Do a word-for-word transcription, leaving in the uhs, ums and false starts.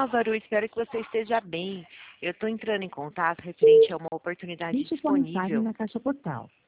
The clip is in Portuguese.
Álvaro, espero que você esteja bem. Eu estou entrando em contato referente a uma oportunidade Deixe sua mensagem disponível. na caixa postal.